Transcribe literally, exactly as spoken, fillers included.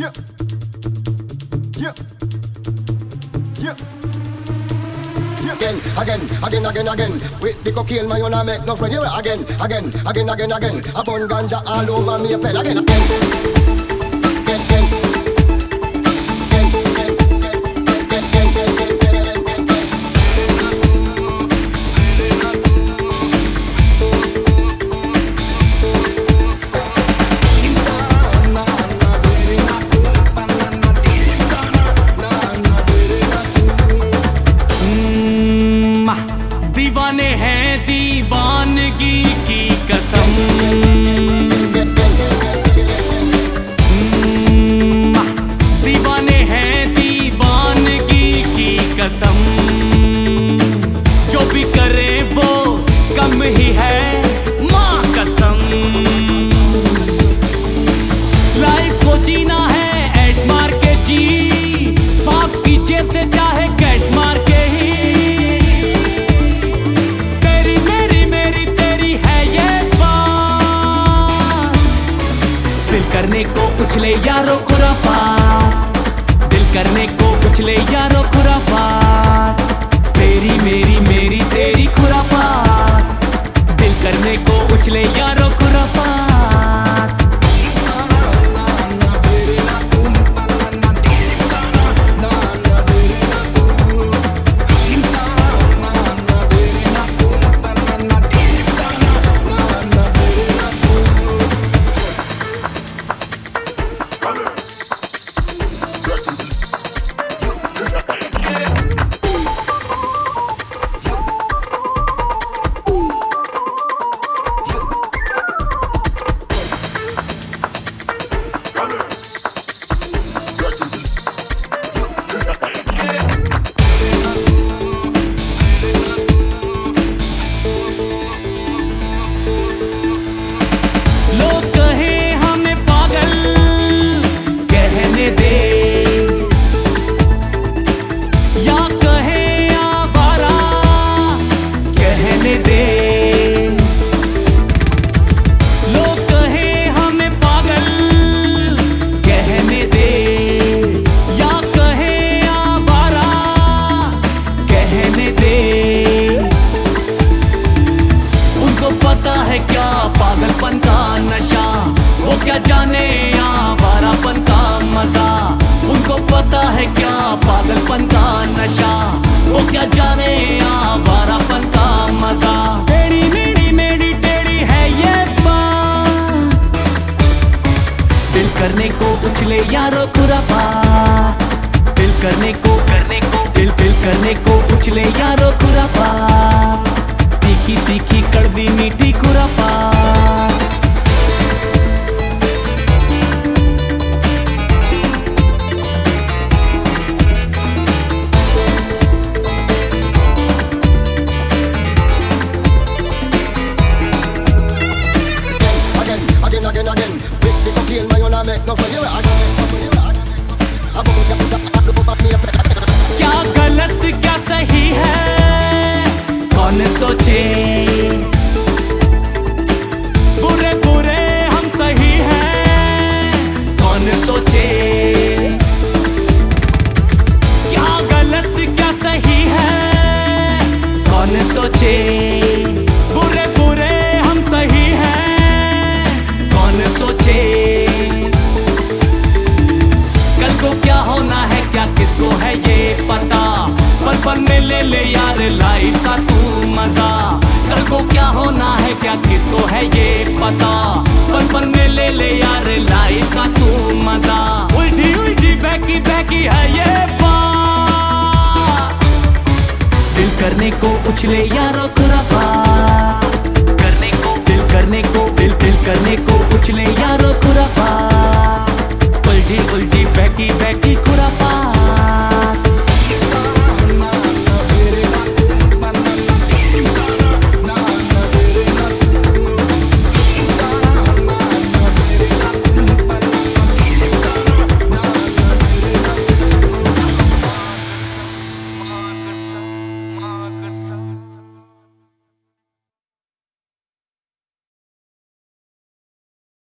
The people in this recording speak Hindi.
Yeah. Yeah. Yeah. Again, again, again, again, again. With the cocaine, man, you not make no friend. You again, again, again, again, again. A bun ganja all over me, a pen again, again. Again, again. दीवाने हैं दीवानगी की कसम, दीवाने हैं दीवानगी की कसम। जो भी करे वो कम ही है माँ कसम। लाइफ को जीना है ऐश मार के जी, बाप की जेब से चाहे कैश मार के ही। करने को उछले यारो खुराफात, दिल करने को उछले यारो खुराफात। तेरी मेरी मेरी तेरी खुराफात, दिल करने को उछले यारो खुराफात। पागलपन का नशा वो क्या जाने आवारापन का मजा। उनको पता है क्या पागलपन का नशा, वो क्या जाने आवारापन का मजा। टेढ़ी मेरी मेरी टेढ़ी है ये बात, दिल करने को उछले यारो खुराफात। दिल करने को करने को दिल दिल करने को उछले यारो खुराफात। तीखी तीखी कड़वी मीठी खुराफात। Again, again, again. With the cocaine, man, you not make no friend. You क्या गलत क्या सही है कौन सोचे, बुरे बुरे हम सही हैं कौन सोचे। क्या गलत क्या सही है कौन सोचे, बुरे बुरे हम सही हैं कौन सोचे। कल को क्या होना है क्या किसको है ये पता, पल पल में ले ले यार लाइफ का तू मजा। कल को क्या होना है क्या किसको है ये पता, पल पल में ले ले यार लाइफ का तू मजा। उल्टी उल्टी बहकी बहकी है ये बात, दिल करने को उछले यारो खुराफात। करने को दिल करने को दिल दिल करने को उछले यारो खुराफात। उलझी उलझी बहकी बहकी खुराफात।